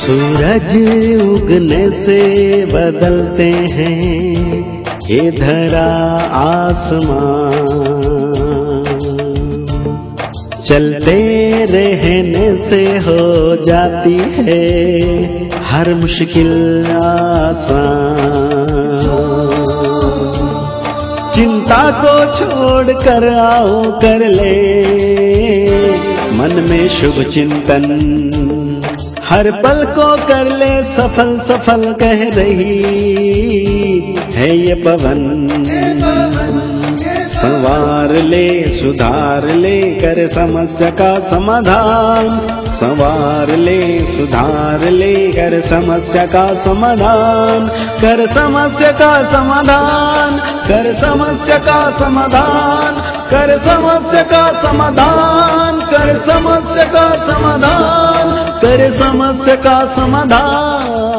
सूरज उगने से बदलते हैं ये धरा आसमान, चलते रहने से हो जाती है हर मुश्किल आसान। चिंता को छोड़ कर आओ कर ले मन में शुभ चिंतन, हर पल को कर ले सफल सफल कह रही है ये पवन। संवार ले सुधार ले कर समस्या का समाधान, संवार ले सुधार ले कर समस्या का समाधान, कर समस्या का समाधान, कर समस्या का समाधान, कर समस्या का समाधान, कर समस्या का समाधान, कर समस्या का समाधान।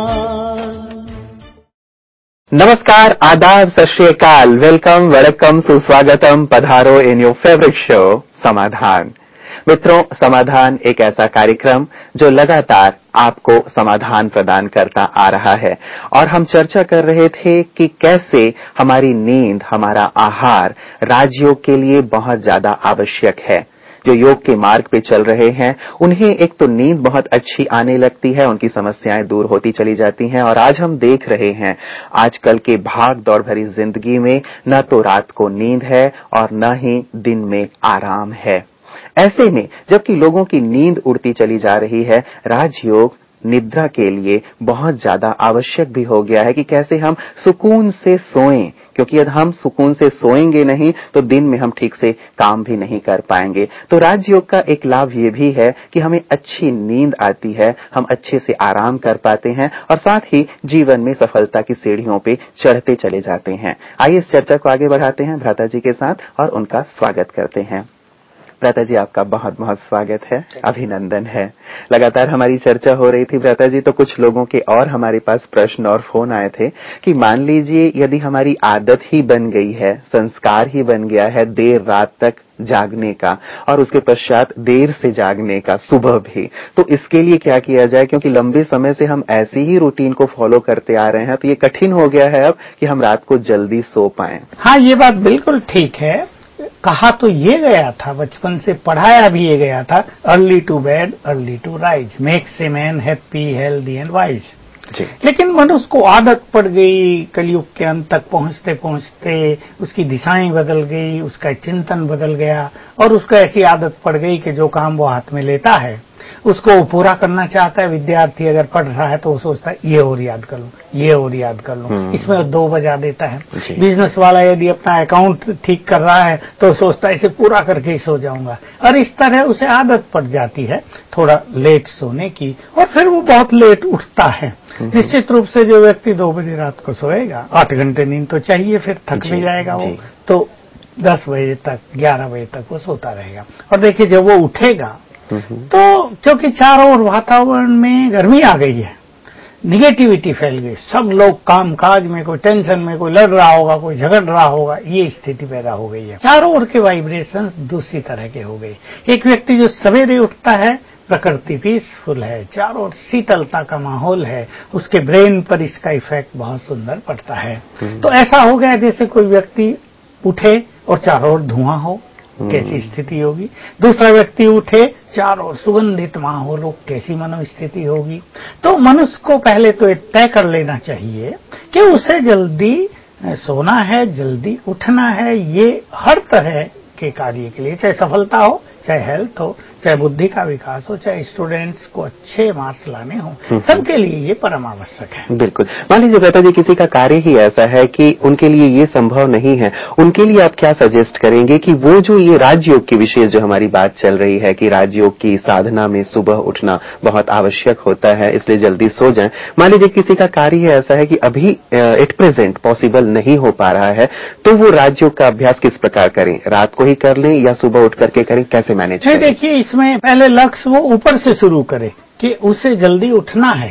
नमस्कार, आदाब, सत श्री अकाल, वेलकम, वड़कम, सुस्वागतम, पधारो इन योर फेवरेट शो समाधान। मित्रों, समाधान एक ऐसा कार्यक्रम जो लगातार आपको समाधान प्रदान करता आ रहा है और हम चर्चा कर रहे थे कि कैसे हमारी नींद, हमारा आहार राजयोग के लिए बहुत ज्यादा आवश्यक है। जो योग के मार्ग पे चल रहे हैं उन्हें एक तो नींद बहुत अच्छी आने लगती है, उनकी समस्याएं दूर होती चली जाती हैं और आज हम देख रहे हैं आजकल के भाग दौड़ भरी जिंदगी में न तो रात को नींद है और न ही दिन में आराम है। ऐसे में जबकि लोगों की नींद उड़ती चली जा रही है, राजयोग निद्रा के लिए बहुत ज्यादा आवश्यक भी हो गया है कि कैसे हम सुकून से सोएं, क्योंकि यदि हम सुकून से सोएंगे नहीं तो दिन में हम ठीक से काम भी नहीं कर पाएंगे। तो राजयोग का एक लाभ ये भी है कि हमें अच्छी नींद आती है, हम अच्छे से आराम कर पाते हैं और साथ ही जीवन में सफलता की सीढ़ियों पे चढ़ते चले जाते हैं। आइए इस चर्चा को आगे बढ़ाते हैं भ्राता जी के साथ और उनका स्वागत करते हैं। भ्राता जी, आपका बहुत बहुत स्वागत है, अभिनंदन है। लगातार हमारी चर्चा हो रही थी भ्राता जी, तो कुछ लोगों के और हमारे पास प्रश्न और फोन आए थे कि मान लीजिए यदि हमारी आदत ही बन गई है, संस्कार ही बन गया है देर रात तक जागने का और उसके पश्चात देर से जागने का सुबह भी, तो इसके लिए क्या किया जाए? क्योंकि लंबे समय से हम ऐसी ही रूटीन को फॉलो करते आ रहे हैं, तो ये कठिन हो गया है अब कि हम रात को जल्दी सो पाएं। हाँ, ये बात बिल्कुल ठीक है। कहा तो ये गया था, बचपन से पढ़ाया भी ये गया था, early to bed early to rise makes a man happy healthy and wise. लेकिन मनुष्य को आदत पड़ गई, कलयुग के अंत तक पहुंचते पहुंचते उसकी दिशाएं बदल गई, उसका चिंतन बदल गया और उसको ऐसी आदत पड़ गई कि जो काम वो हाथ में लेता है उसको पूरा करना चाहता है। विद्यार्थी अगर पढ़ रहा है तो वो सोचता है ये और याद कर लूं, ये और याद कर लूं, इसमें 2 बजा देता है। बिजनेस वाला यदि अपना अकाउंट ठीक कर रहा है तो सोचता है इसे पूरा करके ही सो जाऊंगा, और इस तरह उसे आदत पड़ जाती है थोड़ा लेट सोने की और फिर वो बहुत लेट उठता है। निश्चित रूप से जो व्यक्ति 2 बजे रात को सोएगा, 8 घंटे नींद तो चाहिए, फिर थक भी जाएगा वो, तो 10 बजे तक 11 बजे तक वो सोता रहेगा। और देखिए जब वो उठेगा तो क्योंकि चारों ओर वातावरण में गर्मी आ गई है, निगेटिविटी फैल गई, सब लोग काम काज में, कोई टेंशन में, कोई लड़ रहा होगा, कोई झगड़ रहा होगा, ये स्थिति पैदा हो गई है। चारों ओर के वाइब्रेशंस दूसरी तरह के हो गए। एक व्यक्ति जो सवेरे उठता है, प्रकृति पीसफुल है, चारों ओर शीतलता का माहौल है, उसके ब्रेन पर इसका इफेक्ट बहुत सुंदर पड़ता है। तो ऐसा हो गया जैसे कोई व्यक्ति उठे और चारों ओर धुआं हो, कैसी स्थिति होगी। दूसरा व्यक्ति उठे, चारों सुगंधित माहौल हो, कैसी मनोस्थिति होगी। तो मनुष्य को पहले तो ये तय कर लेना चाहिए कि उसे जल्दी सोना है, जल्दी उठना है। ये हर तरह के कार्य के लिए, चाहे सफलता हो, चाहे हेल्थ हो, चाहे बुद्धि का विकास हो, चाहे स्टूडेंट्स को अच्छे मार्क्स लाने हो, सबके लिए ये परम आवश्यक है। बिल्कुल। मान लीजिए भ्राता जी किसी का कार्य ही ऐसा है कि उनके लिए ये संभव नहीं है, उनके लिए आप क्या सजेस्ट करेंगे कि वो जो ये राजयोग के विषय जो हमारी बात चल रही है कि राजयोग की साधना में सुबह उठना बहुत आवश्यक होता है, इसलिए जल्दी सो जाएं। मान लीजिए किसी का कार्य ऐसा है कि अभी एट प्रेजेंट पॉसिबल नहीं हो पा रहा है, तो वो राजयोग का अभ्यास किस प्रकार करें? रात को ही कर लें या सुबह उठ करके करें? कैसे मैनेज करें? देखिए, इसमें पहले लक्ष्य वो ऊपर से शुरू करे कि उसे जल्दी उठना है,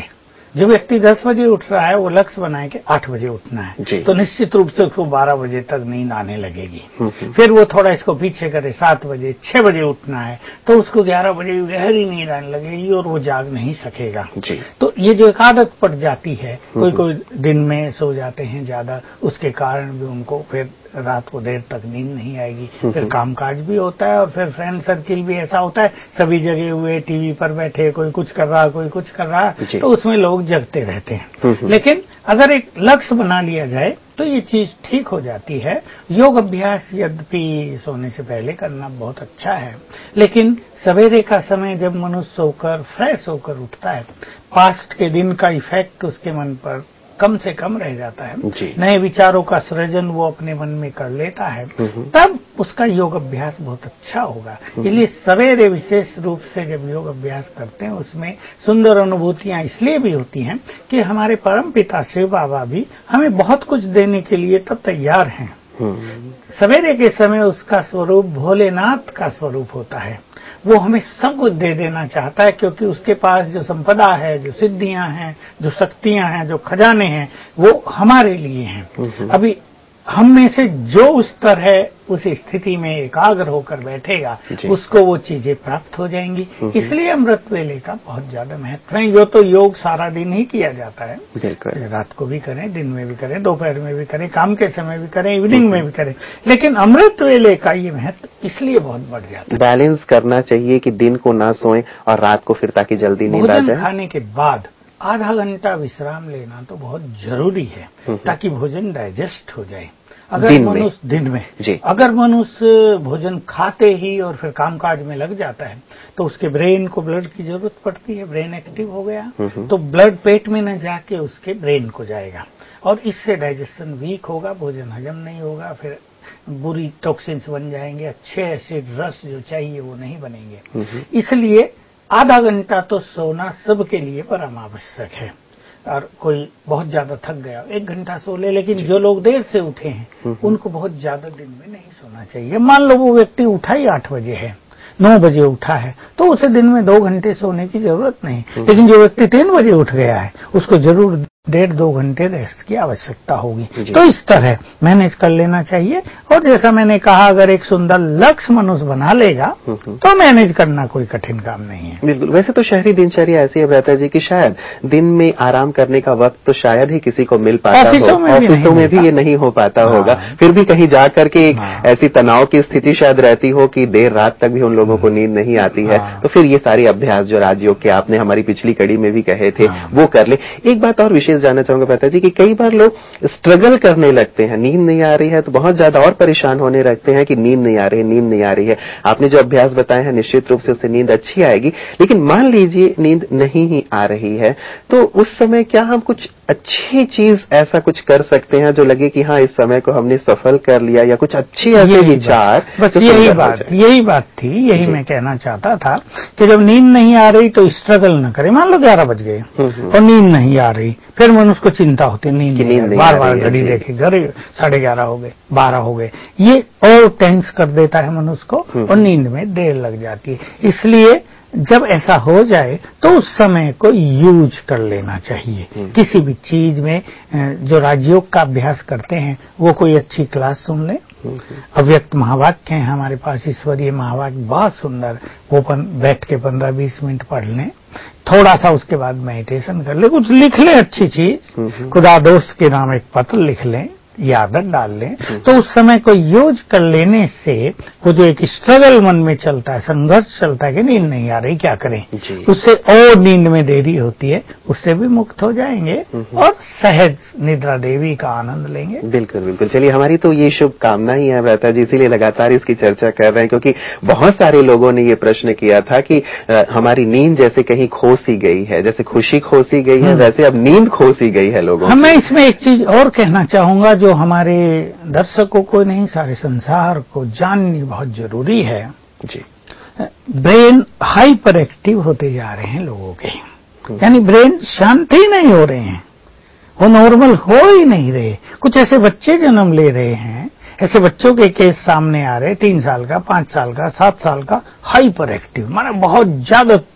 जो व्यक्ति 10 बजे उठ रहा है वो लक्ष्य बनाए कि 8 बजे उठना है, तो निश्चित रूप से उसको 12 बजे तक नींद आने लगेगी। फिर वो थोड़ा इसको पीछे करे, 7 बजे 6 बजे उठना है तो उसको 11 बजे गहरी नींद आने लगेगी और वो जाग नहीं सकेगा। तो ये जो एक आदत पड़ जाती है, कोई दिन में सो जाते हैं ज्यादा, उसके कारण भी उनको फिर रात को देर तक नींद नहीं आएगी। फिर कामकाज भी होता है और फिर फ्रेंड सर्किल भी ऐसा होता है, सभी जगे हुए टीवी पर बैठे, कोई कुछ कर रहा, कोई कुछ कर रहा, तो उसमें लोग जगते रहते हैं। लेकिन अगर एक लक्ष्य बना लिया जाए तो ये चीज ठीक हो जाती है। योग अभ्यास यद्यपि सोने से पहले करना बहुत अच्छा है, लेकिन सवेरे का समय जब मनुष्य सोकर फ्रेश होकर उठता है, पास्ट के दिन का इफेक्ट उसके मन पर कम से कम रह जाता है, नए विचारों का सृजन वो अपने मन में कर लेता है, तब उसका योग अभ्यास बहुत अच्छा होगा। इसलिए सवेरे विशेष रूप से जब योग अभ्यास करते हैं उसमें सुंदर अनुभूतियां इसलिए भी होती हैं कि हमारे परम पिता शिव बाबा भी हमें बहुत कुछ देने के लिए तब तैयार हैं। सवेरे के समय उसका स्वरूप भोलेनाथ का स्वरूप होता है, वो हमें सब कुछ दे देना चाहता है, क्योंकि उसके पास जो संपदा है, जो सिद्धियां हैं, जो शक्तियां हैं, जो खजाने हैं, वो हमारे लिए हैं। अभी हम में से जो उस तरह उस स्थिति में एकाग्र होकर बैठेगा उसको वो चीजें प्राप्त हो जाएंगी। इसलिए अमृत वेले का बहुत ज्यादा महत्व है। यो तो योग सारा दिन ही किया जाता है, रात को भी करें, दिन में भी करें, दोपहर में भी करें, काम के समय भी करें, इवनिंग में भी करें, लेकिन अमृत वेले का ये महत्व इसलिए बहुत बढ़ जाता है। बैलेंस करना चाहिए कि दिन को ना सोएं और रात को फिर ताकि जल्दी नींद आ जाए। भोजन खाने के बाद आधा घंटा विश्राम लेना तो बहुत जरूरी है ताकि भोजन डाइजेस्ट हो जाए। अगर मनुष्य दिन में अगर मनुष्य भोजन खाते ही और फिर कामकाज में लग जाता है तो उसके ब्रेन को ब्लड की जरूरत पड़ती है, ब्रेन एक्टिव हो गया तो ब्लड पेट में न जाके उसके ब्रेन को जाएगा और इससे डाइजेशन वीक होगा, भोजन हजम नहीं होगा, फिर बुरी टॉक्सिन्स बन जाएंगे, अच्छे एसिड रस जो चाहिए वो नहीं बनेंगे। इसलिए आधा घंटा तो सोना सबके लिए परम आवश्यक है। और कोई बहुत ज्यादा थक गया 1 घंटा सो ले, लेकिन जो लोग देर से उठे हैं उनको बहुत ज्यादा दिन में नहीं सोना चाहिए। मान लो वो व्यक्ति उठा ही 8 बजे है, 9 बजे उठा है, तो उसे दिन में 2 घंटे सोने की जरूरत नहीं। लेकिन जो व्यक्ति 3 बजे उठ गया है उसको जरूर 1.5-2 घंटे रेस्ट की आवश्यकता होगी। तो इस तरह मैनेज कर लेना चाहिए। और जैसा मैंने कहा, अगर एक सुंदर लक्ष्य मनुष्य बना लेगा तो मैनेज करना कोई कठिन काम नहीं है। बिल्कुल। वैसे तो शहरी दिनचर्या ऐसी है भ्राता जी कि शायद दिन में आराम करने का वक्त तो शायद ही किसी को मिल पाता हो, ऑफिसों में भी ये नहीं हो पाता होगा, फिर भी कहीं जा करके एक ऐसी तनाव की स्थिति शायद रहती हो कि देर रात तक भी उन लोगों को नींद नहीं आती है, तो फिर ये सारे अभ्यास जो राजयोग के आपने हमारी पिछली कड़ी में भी कहे थे वो कर ले। एक बात और जानना चाहूंगा भ्राता जी कि कई बार लोग स्ट्रगल करने लगते हैं, नींद नहीं आ रही है तो बहुत ज्यादा और परेशान होने लगते हैं कि नींद नहीं आ रही है, नींद नहीं आ रही है। आपने जो अभ्यास बताए हैं निश्चित रूप से उससे नींद अच्छी आएगी, लेकिन मान लीजिए नींद नहीं ही आ रही है तो उस समय क्या हम कुछ अच्छी चीज ऐसा कुछ कर सकते हैं जो लगे कि हाँ इस समय को हमने सफल कर लिया, या कुछ अच्छी ऐसे विचार? बस यही बात थी, यही मैं कहना चाहता था कि जब नींद नहीं आ रही तो स्ट्रगल न करें। मान लो 11 बज गए और नींद नहीं आ रही, फिर मनुष्य को चिंता होती नींद नहीं, बार बार घड़ी देखे, घड़ी 11:30 हो गए, 12 हो गए, ये और टेंस कर देता है मनुष्य को और नींद में देर लग जाती है। इसलिए जब ऐसा हो जाए तो उस समय को यूज कर लेना चाहिए। किसी भी चीज में जो राजयोग का अभ्यास करते हैं वो कोई अच्छी क्लास सुन ले, अव्यक्त महावाक्य हैं हमारे पास, ईश्वरीय महावाक्य बहुत सुंदर, वो बैठ के 15-20 मिनट पढ़ लें, थोड़ा सा उसके बाद मेडिटेशन कर ले, कुछ लिख ले अच्छी चीज, खुदा दोस्त के नाम एक पत्र लिख लें, ये आदत डाल लें, तो उस समय को यूज कर लेने से वो जो एक स्ट्रगल मन में चलता है, संघर्ष चलता है कि नींद नहीं आ रही क्या करें, उससे और नींद में देरी होती है, उससे भी मुक्त हो जाएंगे और सहज निद्रा देवी का आनंद लेंगे। बिल्कुल बिल्कुल। चलिए, हमारी तो ये शुभ कामना ही है भ्राता जी, इसीलिए लगातार इसकी चर्चा कर रहे हैं, क्योंकि बहुत सारे लोगों ने ये प्रश्न किया था कि हमारी नींद जैसे कहीं खो सी गई है, जैसे खुशी खो सी गई है वैसे अब नींद खो सी गई है लोगों। मैं इसमें एक चीज और कहना चाहूंगा जो हमारे दर्शकों को नहीं सारे संसार को जाननी बहुत जरूरी है जी। ब्रेन हाइपर एक्टिव होते जा रहे हैं लोगों के, यानी ब्रेन शांत ही नहीं हो रहे हैं, वो नॉर्मल हो ही नहीं रहे। कुछ ऐसे बच्चे जन्म ले रहे हैं, ऐसे बच्चों के केस सामने आ रहे, 3 साल का, 5 साल का, 7 साल का, हाइपर एक्टिव, माने बहुत ज्यादा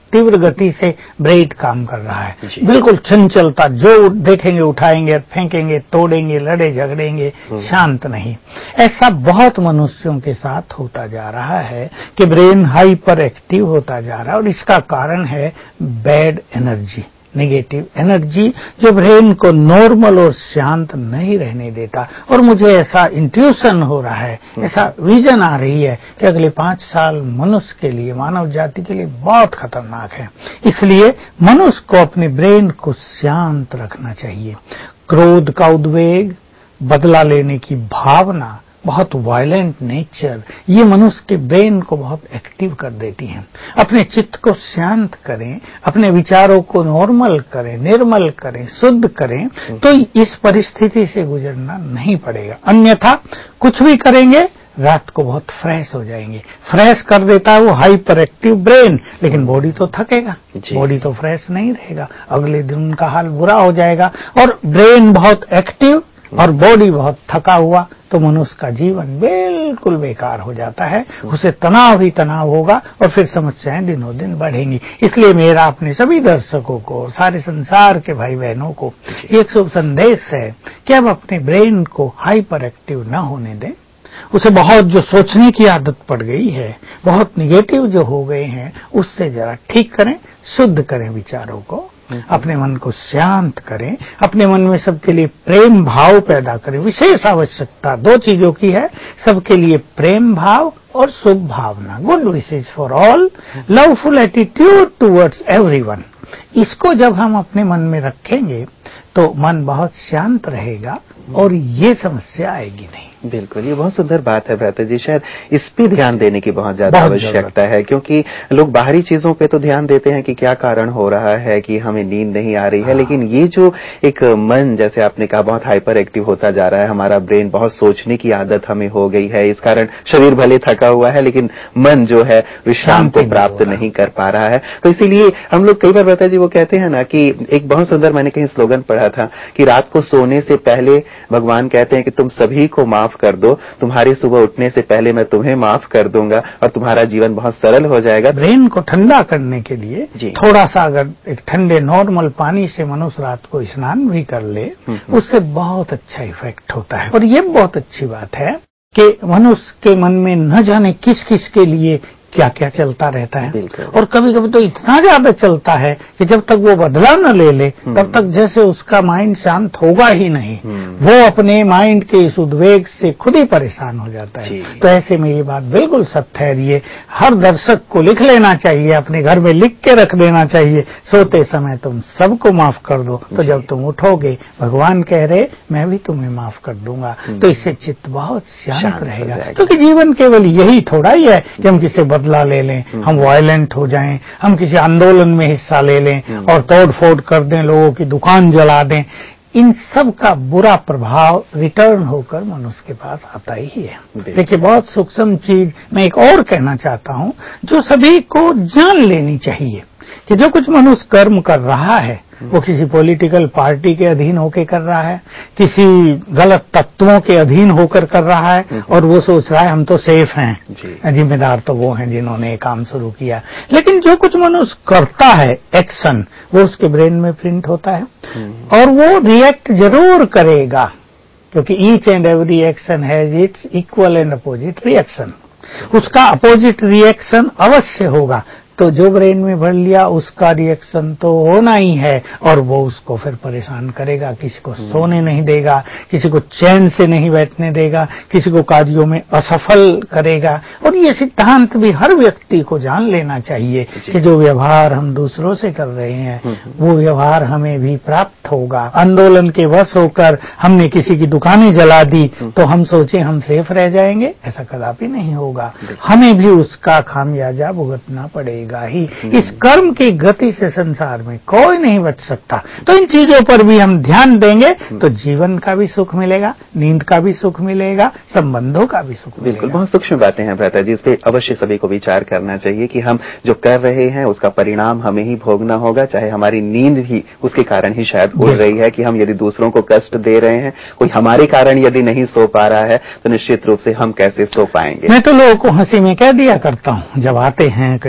तीव्र गति से ब्रेन काम कर रहा है, बिल्कुल चंचलता, जो देखेंगे उठाएंगे, फेंकेंगे, तोड़ेंगे, लड़े झगड़ेंगे, शांत नहीं। ऐसा बहुत मनुष्यों के साथ होता जा रहा है कि ब्रेन हाइपर एक्टिव होता जा रहा है, और इसका कारण है बैड एनर्जी, नेगेटिव एनर्जी, जो ब्रेन को नॉर्मल और शांत नहीं रहने देता। और मुझे ऐसा इंट्यूशन हो रहा है, ऐसा विजन आ रही है कि अगले 5 साल मनुष्य के लिए, मानव जाति के लिए बहुत खतरनाक है। इसलिए मनुष्य को अपने ब्रेन को शांत रखना चाहिए। क्रोध का उद्वेग, बदला लेने की भावना, बहुत वायलेंट नेचर, ये मनुष्य के ब्रेन को बहुत एक्टिव कर देती हैं। अपने चित्त को शांत करें, अपने विचारों को नॉर्मल करें, निर्मल करें, शुद्ध करें, तो इस परिस्थिति से गुजरना नहीं पड़ेगा। अन्यथा कुछ भी करेंगे, रात को बहुत फ्रेश हो जाएंगे। फ्रेश कर देता है वो हाइपर एक्टिव ब्रेन, लेकिन बॉडी तो थकेगा, बॉडी तो फ्रेश नहीं रहेगा, अगले दिन उनका हाल बुरा हो जाएगा। और ब्रेन बहुत एक्टिव और बॉडी बहुत थका हुआ तो मनुष्य का जीवन बिल्कुल बेकार हो जाता है, उसे तनाव ही तनाव होगा और फिर समस्याएं दिनों दिन बढ़ेंगी। इसलिए मेरा अपने सभी दर्शकों को, सारे संसार के भाई बहनों को एक शुभ संदेश है कि अब अपने ब्रेन को हाइपर एक्टिव न होने दें। उसे बहुत जो सोचने की आदत पड़ गई है, बहुत निगेटिव जो हो गए हैं, उससे जरा ठीक करें, शुद्ध करें विचारों को, अपने मन को शांत करें, अपने मन में सबके लिए प्रेम भाव पैदा करें। विशेष आवश्यकता 2 चीजों की है, सबके लिए प्रेम भाव और शुभ भावना, good wishes for all, loveful attitude towards everyone. इसको जब हम अपने मन में रखेंगे तो मन बहुत शांत रहेगा और ये समस्या आएगी नहीं। बिल्कुल, ये बहुत सुंदर बात है भ्राता जी। शायद इस पे ध्यान देने की बहुत ज्यादा आवश्यकता है, क्योंकि लोग बाहरी चीजों पे तो ध्यान देते हैं कि क्या कारण हो रहा है, कि हमें नींद नहीं आ रही है, लेकिन ये जो एक मन, जैसे आपने कहा, बहुत हाइपर एक्टिव होता जा रहा है, हमारा ब्रेन, बहुत सोचने की आदत हमें हो गई है, इस कारण शरीर भले थका हुआ है लेकिन मन जो है विश्राम को प्राप्त नहीं कर पा रहा है। तो इसीलिए हम लोग कई बार भ्राता जी वो कहते हैं ना कि एक बहुत सुंदर, मैंने कहीं स्लोगन पढ़ा था कि रात को सोने से पहले भगवान कहते हैं कि तुम सभी को माफ कर दो, तुम्हारी सुबह उठने से पहले मैं तुम्हें माफ कर दूंगा और तुम्हारा जीवन बहुत सरल हो जाएगा। ब्रेन को ठंडा करने के लिए थोड़ा सा अगर एक ठंडे नॉर्मल पानी से मनुष्य रात को स्नान भी कर ले, उससे बहुत अच्छा इफेक्ट होता है। और ये बहुत अच्छी बात है कि मनुष्य के मन में न जाने किस किस के लिए क्या क्या चलता रहता है, और कभी कभी तो इतना ज्यादा चलता है कि जब तक वो बदला न ले ले तब तक जैसे उसका माइंड शांत होगा ही नहीं, वो अपने माइंड के इस उद्वेग से खुद ही परेशान हो जाता है। तो ऐसे में ये बात बिल्कुल सत्य है, ये हर दर्शक को लिख लेना चाहिए, अपने घर में लिख के रख देना चाहिए, सोते समय तुम सबको माफ कर दो, तो जब तुम उठोगे भगवान कह रहे मैं भी तुम्हें माफ कर दूंगा, तो इससे चित्त बहुत शांत रहेगा। क्योंकि जीवन केवल यही थोड़ा ही है कि हम किसी बदला ले लें, हम वायलेंट हो जाएं, हम किसी आंदोलन में हिस्सा ले लें और तोड़ फोड़ कर दें, लोगों की दुकान जला दें। इन सब का बुरा प्रभाव रिटर्न होकर मनुष्य के पास आता ही है। देखिए, बहुत सूक्ष्म चीज मैं एक और कहना चाहता हूं, जो सभी को जान लेनी चाहिए कि जो कुछ मनुष्य कर्म कर रहा है वो किसी पॉलिटिकल पार्टी के अधीन होकर कर रहा है, किसी गलत तत्वों के अधीन होकर कर रहा है, और वो सोच रहा है हम तो सेफ हैं, जिम्मेदार तो वो हैं जिन्होंने ये काम शुरू किया। लेकिन जो कुछ मनुष्य करता है एक्शन, वो उसके ब्रेन में प्रिंट होता है और वो रिएक्ट जरूर करेगा, क्योंकि each and every action has its equal and opposite reaction. उसका अपोजिट रिएक्शन अवश्य होगा। तो जो ब्रेन में भर लिया उसका रिएक्शन तो होना ही है, और वो उसको फिर परेशान करेगा, किसी को सोने नहीं देगा, किसी को चैन से नहीं बैठने देगा, किसी को कार्यों में असफल करेगा। और ये सिद्धांत भी हर व्यक्ति को जान लेना चाहिए कि जो व्यवहार हम दूसरों से कर रहे हैं वो व्यवहार हमें भी प्राप्त होगा। आंदोलन के वश होकर हमने किसी की दुकानें जला दी तो हम सोचे हम सेफ रह जाएंगे, ऐसा कदापि नहीं होगा, हमें भी उसका खामियाजा भुगतना पड़ेगा ही। इस कर्म की गति से संसार में कोई नहीं बच सकता। तो इन चीजों पर भी हम ध्यान देंगे तो जीवन का भी सुख मिलेगा, नींद का भी सुख मिलेगा, संबंधों का भी सुख मिलेगा। बिल्कुल, बहुत सूक्ष्म बातें हैं भ्राता जी, इस पे अवश्य सभी को विचार करना चाहिए कि हम जो कर रहे हैं उसका परिणाम हमें ही भोगना होगा, चाहे हमारी नींद भी उसके कारण ही शायद उड़ रही है, कि हम यदि दूसरों को कष्ट दे रहे हैं, कोई हमारे कारण यदि नहीं सो पा रहा है तो निश्चित रूप से हम कैसे सो पाएंगे। मैं तो लोगों को हंसी में कह दिया करता हूँ, जब आते हैं कई लोग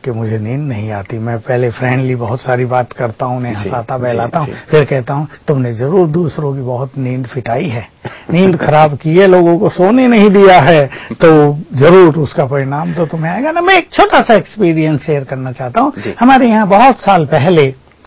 कि मुझे नींद नहीं आती। मैं पहले फ्रेंडली बहुत सारी बात करता हूँ, उन्हें हंसाता बहलाता हूँ, फिर कहता हूँ तुमने जरूर दूसरों की बहुत नींद फिटाई है, नींद खराब की है, लोगों को सोने नहीं दिया है, तो जरूर उसका परिणाम तो तुम्हें आएगा ना। मैं एक छोटा सा एक्सपीरियंस शेयर करना चाहता हूँ। हमारे यहाँ बहुत साल पहले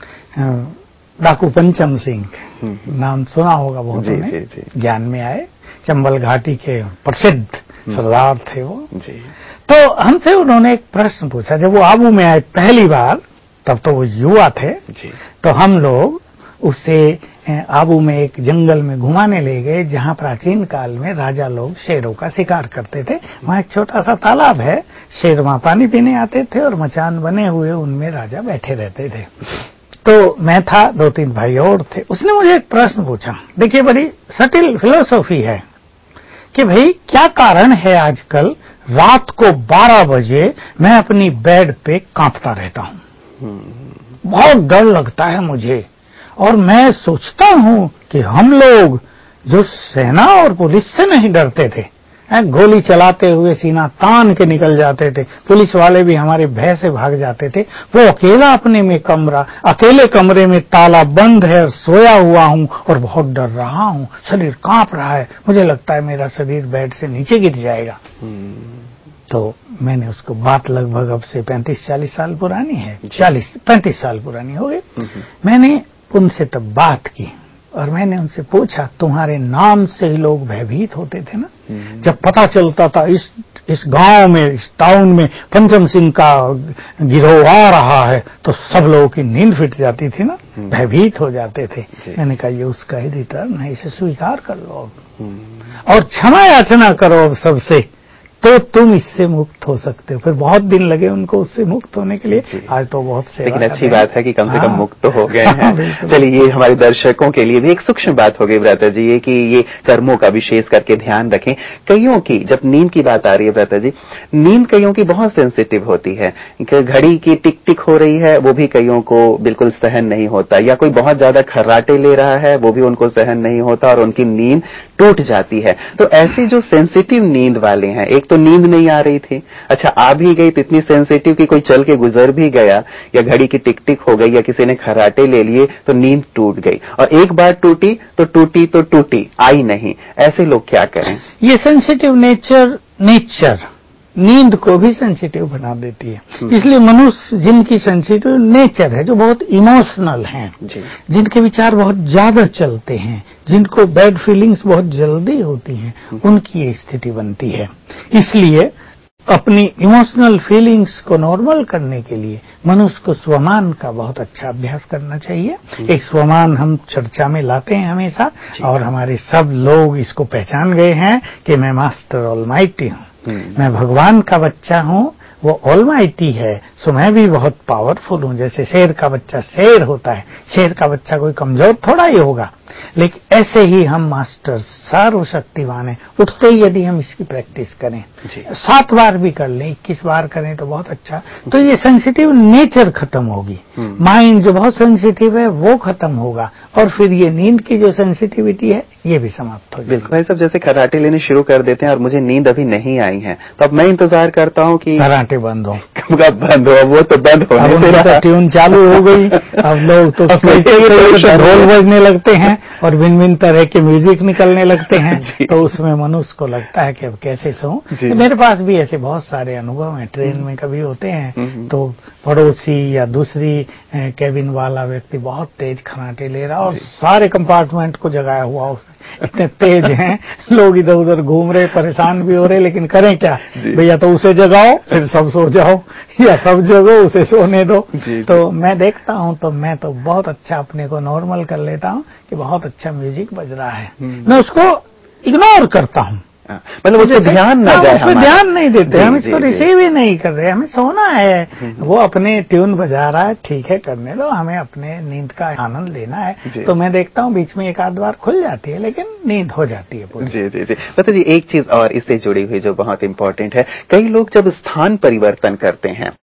डाकू पंचम सिंह, नाम सुना होगा बहुत ने, ज्ञान में आए, चंबल घाटी के प्रसिद्ध सरदार थे वो। तो हमसे उन्होंने एक प्रश्न पूछा, जब वो आबू में आए पहली बार, तब तो वो युवा थे, तो हम लोग उससे आबू में एक जंगल में घुमाने ले गए जहां प्राचीन काल में राजा लोग शेरों का शिकार करते थे। वहां एक छोटा सा तालाब है, शेर वहां पानी पीने आते थे और मचान बने हुए उनमें राजा बैठे रहते थे। तो मैं था, 2-3 भाई और थे। उसने मुझे एक प्रश्न पूछा, देखिए बड़ी सटिल फिलोसॉफी है कि भाई क्या कारण है आजकल रात को 12 बजे मैं अपनी बेड पे कांपता रहता हूं, बहुत डर लगता है मुझे, और मैं सोचता हूं कि हम लोग जो सेना और पुलिस से नहीं डरते थे, गोली चलाते हुए सीना तान के निकल जाते थे, पुलिस वाले भी हमारे भय से भाग जाते थे, वो अकेला अपने में अकेले कमरे में ताला बंद है, सोया हुआ हूं और बहुत डर रहा हूं, शरीर कांप रहा है, मुझे लगता है मेरा शरीर बेड से नीचे गिर जाएगा। तो मैंने उसको, बात लगभग अब से 35-40 साल पुरानी है, 40-35 साल पुरानी हो गई। मैंने उनसे तब बात की और मैंने उनसे पूछा, तुम्हारे नाम से ही लोग भयभीत होते थे ना? जब पता चलता था इस गांव में, इस टाउन में पंचम सिंह का गिरोह आ रहा है, तो सब लोगों की नींद फिट जाती थी ना, भयभीत हो जाते थे। मैंने कहा ये उसका ही रिटर्न है, इसे स्वीकार कर लो और क्षमा याचना करो अब सबसे, तो तुम इससे मुक्त हो सकते हो। फिर बहुत दिन लगे उनको उससे मुक्त होने के लिए, आज तो बहुत सेवा। लेकिन अच्छी बात है कि कम से कम मुक्त तो हो गए हैं। चलिए, ये हमारे दर्शकों के लिए भी एक सूक्ष्म बात हो गई भ्राता जी, ये कि ये कर्मों का विशेष करके ध्यान रखें। कईयों की, जब नींद की बात आ रही है भ्राता जी, नींद कईयों की बहुत सेंसिटिव होती है, घड़ी की टिक टिक हो रही है वो भी कईयों को बिल्कुल सहन नहीं होता, या कोई बहुत ज्यादा खर्राटे ले रहा है वो भी उनको सहन नहीं होता और उनकी नींद टूट जाती है। तो ऐसी जो सेंसिटिव नींद वाले हैं, एक तो नींद नहीं आ रही थी, अच्छा आ भी गई तो इतनी सेंसिटिव कि कोई चल के गुजर भी गया, या घड़ी की टिक टिक हो गई, या किसी ने खर्राटे ले लिए तो नींद टूट गई, और एक बार टूटी तो टूटी आई नहीं, ऐसे लोग क्या करें? ये सेंसिटिव नेचर नींद को भी सेंसिटिव बना देती है। इसलिए मनुष्य जिनकी सेंसिटिव नेचर है, जो बहुत इमोशनल हैं, जिनके विचार बहुत ज्यादा चलते हैं, जिनको बैड फीलिंग्स बहुत जल्दी होती हैं, उनकी ये स्थिति बनती है। इसलिए अपनी इमोशनल फीलिंग्स को नॉर्मल करने के लिए मनुष्य को स्वमान का बहुत अच्छा अभ्यास करना चाहिए। एक स्वमान हम चर्चा में लाते हैं हमेशा, और हमारे सब लोग इसको पहचान गए हैं कि मैं मास्टर ऑलमाइटी हूँ, मैं भगवान का बच्चा हूँ, वो ऑलमाइटी है, सो मैं भी बहुत पावरफुल हूँ। जैसे शेर का बच्चा शेर होता है, शेर का बच्चा कोई कमजोर थोड़ा ही होगा, लेकिन ऐसे ही हम मास्टर सर्वशक्तिवान हैं। उठते ही यदि हम इसकी प्रैक्टिस करें, 7 बार भी कर लें, 21 बार करें तो बहुत अच्छा, तो ये सेंसिटिव नेचर खत्म होगी, माइंड जो बहुत सेंसिटिव है वो खत्म होगा, और फिर ये नींद की जो सेंसिटिविटी है ये भी समाप्त होगी। बिल्कुल भाई साहब, जैसे खर्राटे लेने शुरू कर देते हैं और मुझे नींद अभी नहीं आई है, तो अब मैं इंतजार करता हूँ कि खर्राटे बंद हो, कब बंद हो, वो तो बंद हो, तो ट्यून चालू हो गई, अब लोग तो ढोल बजने लगते हैं और भिन्न भिन्न तरह के म्यूजिक निकलने लगते हैं, तो उसमें मनुष्य को लगता है कि अब कैसे सोऊं। मेरे पास भी ऐसे बहुत सारे अनुभव हैं, ट्रेन में कभी होते हैं तो पड़ोसी या दूसरी कैबिन वाला व्यक्ति बहुत तेज खर्राटे ले रहा और सारे कंपार्टमेंट को जगाया हुआ, इतने तेज हैं, लोग इधर उधर घूम रहे, परेशान भी हो रहे, लेकिन करें क्या भैया, तो उसे जगाओ फिर सब सो जाओ, या सब जगो उसे सोने दो। तो मैं देखता हूं तो मैं तो बहुत अच्छा अपने को नॉर्मल कर लेता हूं कि बहुत अच्छा म्यूजिक बज रहा है, मैं उसको इग्नोर करता हूं, मतलब उस पर ध्यान न जाए, उस पर ध्यान नहीं देते, हम इसको रिसीव ही नहीं कर रहे, हमें सोना है, वो अपने ट्यून बजा रहा है, ठीक है करने दो, हमें अपने नींद का आनंद लेना है। तो मैं देखता हूँ बीच में 1-8 बार खुल जाती है, लेकिन नींद हो जाती है पूरी। जी। पता जी, एक चीज और इससे जुड़ी हुई जो बहुत इंपॉर्टेंट है, कई लोग जब स्थान परिवर्तन करते हैं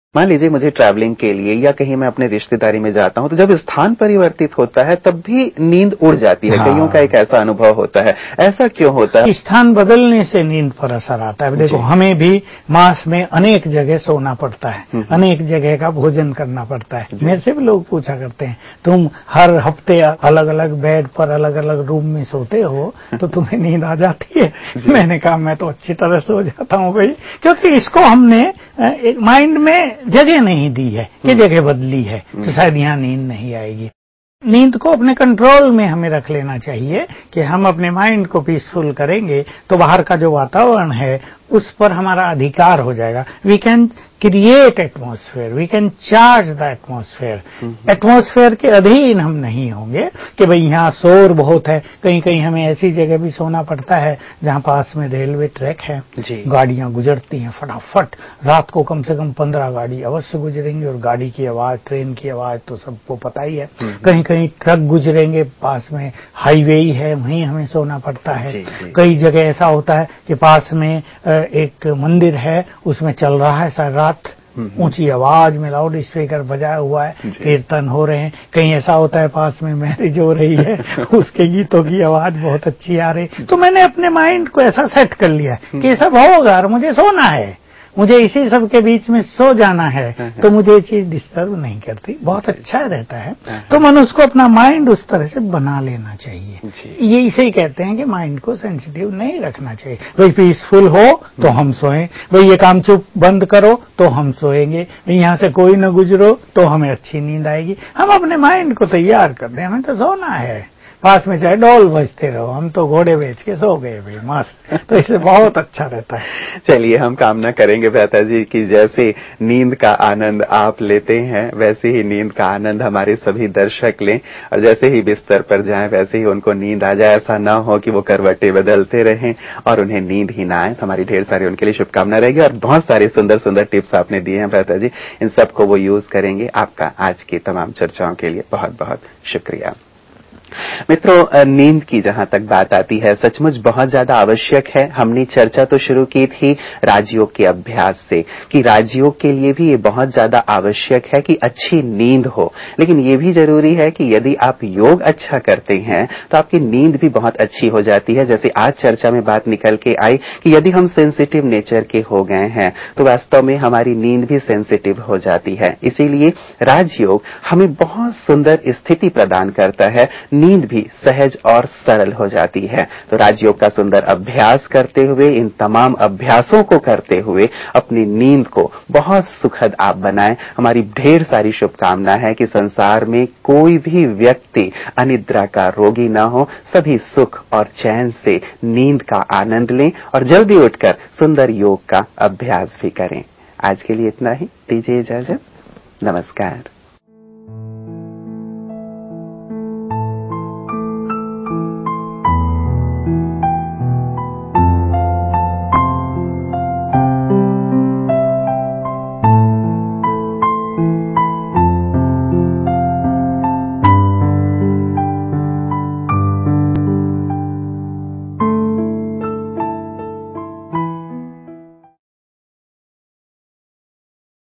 मान लीजिए मुझे ट्रैवलिंग के लिए या कहीं मैं अपने रिश्तेदारी में जाता हूं, तो जब स्थान परिवर्तित होता है तब भी नींद उड़ जाती है। कईयों का एक ऐसा अनुभव होता है। ऐसा क्यों होता है? स्थान बदलने से नींद पर असर आता है। देखो, हमें भी मास में अनेक जगह सोना पड़ता है, अनेक जगह का भोजन करना पड़ता है। मेरे से भी लोग पूछा करते हैं, तुम हर हफ्ते अलग अलग बेड पर अलग अलग रूम में सोते हो तो तुम्हें नींद आ जाती है? मैंने कहा मैं तो अच्छी तरह सो जाता हूं भाई, क्योंकि इसको हमने एक माइंड में जगह नहीं दी है कि जगह बदली है तो शायद यहाँ नींद नहीं आएगी। नींद को अपने कंट्रोल में हमें रख लेना चाहिए कि हम अपने माइंड को पीसफुल करेंगे तो बाहर का जो वातावरण है उस पर हमारा अधिकार हो जाएगा। We can create atmosphere, we can charge the atmosphere. Atmosphere के अधीन हम नहीं होंगे कि भाई यहाँ शोर बहुत है। कहीं कहीं हमें ऐसी जगह भी सोना पड़ता है जहाँ पास में रेलवे ट्रैक है, गाड़ियां गुजरती हैं फटाफट। रात को कम से कम 15 गाड़ी अवश्य गुजरेंगी और गाड़ी की आवाज, ट्रेन की आवाज तो सबको पता ही है। कहीं कहीं ट्रक गुजरेंगे, पास में हाईवे ही है, वहीं हमें सोना पड़ता है। कई जगह ऐसा होता है कि पास में एक मंदिर है, उसमें चल रहा है सारी रात, ऊंची आवाज में लाउड स्पीकर बजाया हुआ है, कीर्तन हो रहे हैं। कहीं ऐसा होता है पास में मैरिज हो रही है, उसके गीतों की आवाज बहुत अच्छी आ रही। तो मैंने अपने माइंड को ऐसा सेट कर लिया कि ये सब होगा और मुझे सोना है, मुझे इसी सब के बीच में सो जाना है, तो मुझे ये चीज डिस्टर्ब नहीं करती, बहुत अच्छा रहता है। तो मनुष्य को अपना माइंड उस तरह से बना लेना चाहिए। ये इसे ही कहते हैं कि माइंड को सेंसिटिव नहीं रखना चाहिए। भाई पीसफुल हो तो हम सोएं, भाई ये काम चुप बंद करो तो हम सोएंगे, भाई यहाँ से कोई न गुजरो तो हमें अच्छी नींद आएगी। हम अपने माइंड को तैयार कर दें, हमें तो सोना है। पास में चाहे डॉल बजते रहो, हम तो घोड़े बेच के सो गए भाई मस्त। तो इससे बहुत अच्छा रहता है। चलिए हम कामना करेंगे भ्राता जी कि जैसे नींद का आनंद आप लेते हैं वैसे ही नींद का आनंद हमारे सभी दर्शक लें, और जैसे ही बिस्तर पर जाएं वैसे ही उनको नींद आ जाए। ऐसा ना हो कि वो करवटें बदलते रहें और उन्हें नींद ही ना आए। तो हमारी ढेर सारी उनके लिए शुभकामना रहेगी। और बहुत सारे सुंदर सुंदर टिप्स आपने दिए हैं भ्राता जी, इन सबको वो यूज करेंगे। आपका आज की तमाम चर्चाओं के लिए बहुत बहुत शुक्रिया। मित्रों, नींद की जहां तक बात आती है सचमुच बहुत ज्यादा आवश्यक है। हमने चर्चा तो शुरू की थी राजयोग के अभ्यास से कि राजयोग के लिए भी ये बहुत ज्यादा आवश्यक है कि अच्छी नींद हो। लेकिन ये भी जरूरी है कि यदि आप योग अच्छा करते हैं तो आपकी नींद भी बहुत अच्छी हो जाती है। जैसे आज चर्चा में बात निकल के आई कि यदि हम सेंसिटिव नेचर के हो गए हैं तो वास्तव में हमारी नींद भी सेंसिटिव हो जाती है। इसीलिए राजयोग हमें बहुत सुंदर स्थिति प्रदान करता है, नींद भी सहज और सरल हो जाती है। तो राजयोग का सुंदर अभ्यास करते हुए, इन तमाम अभ्यासों को करते हुए अपनी नींद को बहुत सुखद आप बनाएं। हमारी ढेर सारी शुभकामना है कि संसार में कोई भी व्यक्ति अनिद्रा का रोगी ना हो, सभी सुख और चैन से नींद का आनंद लें और जल्दी उठकर सुंदर योग का अभ्यास भी करें। आज के लिए इतना ही, दीजिए इजाजत, नमस्कार।